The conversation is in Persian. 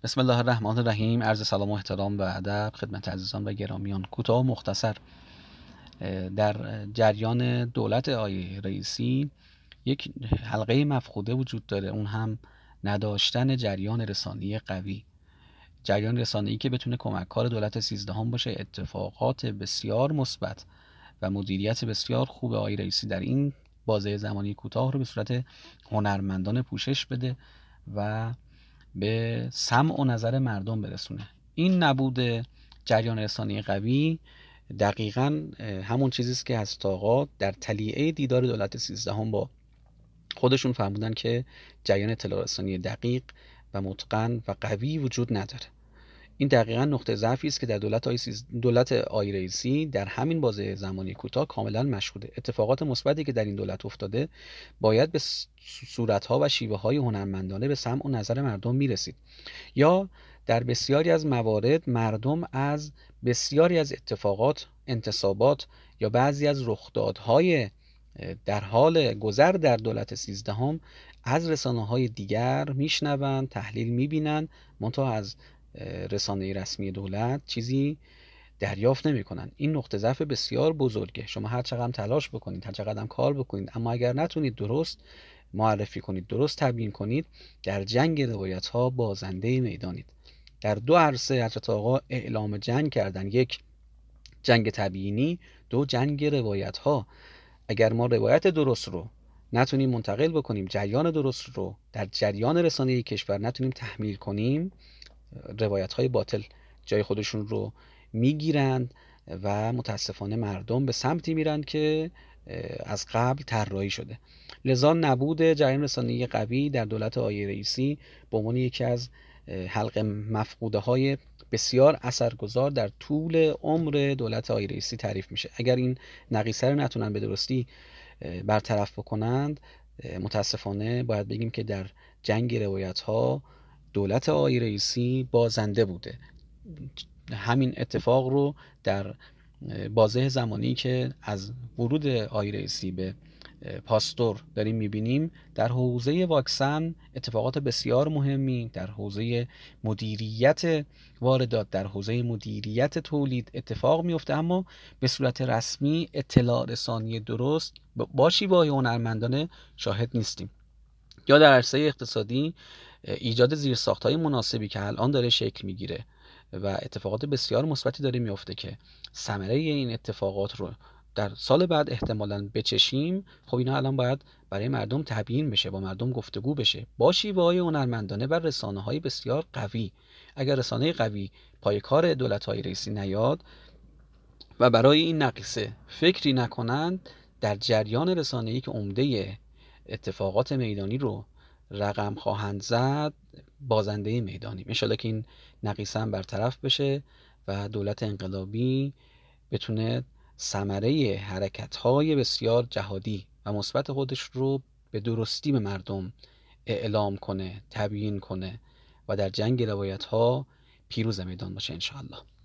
بسم الله الرحمن الرحیم. عرض سلام و احترام و ادب خدمت عزیزان و گرامیان. کوتاه و مختصر، در جریان دولت آقای رئیسی یک حلقه مفقوده وجود داره، اون هم نداشتن جریان رسانه‌ای قوی، جریان رسانه‌ای که بتونه کمک‌کار دولت 13 باشه. اتفاقات بسیار مثبت و مدیریت بسیار خوب آقای رئیسی در این بازه زمانی کوتاه رو به صورت هنرمندانه پوشش بده و به سمع و نظر مردم برسونه. این نبود جریان رسانه‌ای قوی دقیقاً همون چیزی است که از آغاز در تلیعه دیدار دولت 13 با خودشون فهمیدن که جریان اطلاع رسانی دقیق و متقن و قوی وجود نداره. این دقیقاً نقطه ضعفی است که در دولت آقای رئیسی در همین بازه زمانی کوتاه کاملاً مشهوده. اتفاقات مثبتی که در این دولت افتاده باید به صورت‌ها و شیوه‌های هنرمندانه به سمع و نظر مردم میرسید، یا در بسیاری از موارد مردم از بسیاری از اتفاقات، انتصابات یا بعضی از رخدادهای در حال گذر در دولت 13 از رسانه‌های دیگر میشنوند، تحلیل میبینند، منتها از رسانه رسمی دولت چیزی دریافت نمی‌کنن. این نقطه ضعف بسیار بزرگه. شما هر چقدر هم تلاش بکنید، هر چقدر هم کار بکنید، اما اگر نتونید درست معرفی کنید، درست تبیین کنید، در جنگ روایت‌ها بازنده میدانید. در دو عرصه حضرت آقا اعلام جنگ کردن: یک، جنگ تبیینی، دو، جنگ روایت‌ها. اگر ما روایت درست رو نتونیم منتقل بکنیم، جریان درست رو در جریان رسانه‌ای کشور نتونیم تحمیل کنیم، روایت‌های باطل جای خودشون رو میگیرند و متاسفانه مردم به سمتی میرند که از قبل طراحی شده. لذا نبود جریان رسانه‌ای قوی در دولت آقای رئیسی به عنوان یکی از حلق مفقوده های بسیار اثرگذار در طول عمر دولت آقای رئیسی تعریف میشه. اگر این نقیصه رو نتونن به درستی برطرف بکنند، متاسفانه باید بگیم که در جنگ روایت ها دولت آقای رئیسی بازنده بوده. همین اتفاق رو در بازه زمانی که از ورود آقای رئیسی به پاستور داریم میبینیم. در حوزه واکسن اتفاقات بسیار مهمی، در حوزه مدیریت واردات، در حوزه مدیریت تولید اتفاق میفته، اما به صورت رسمی اطلاع رسانی درست با شیوه‌های هنرمندانه شاهد نیستیم. یا در عرصه اقتصادی ایجاد زیرساخت‌های مناسبی که الان داره شکل میگیره و اتفاقات بسیار مثبتی داره میفته که ثمره این اتفاقات رو در سال بعد احتمالاً بچشیم. خب اینا الان باید برای مردم تبیین بشه، با مردم گفتگو بشه با شیوه‌های هنرمندانه و رسانه‌های بسیار قوی. اگر رسانه قوی پای کار دولت‌های رئیسی نیاد و برای این نقیصه فکری نکنند، در جریان رسانه‌ای که عمده اتفاقات میدانی رو رقم خواهند زد، بازنده میدانیم. انشالله که این نقیصه هم برطرف بشه و دولت انقلابی بتونه ثمره حرکت‌های بسیار جهادی و مثبت خودش رو به درستی به مردم اعلام کنه، تبیین کنه و در جنگ روایت‌ها پیروز میدان باشه انشاءالله.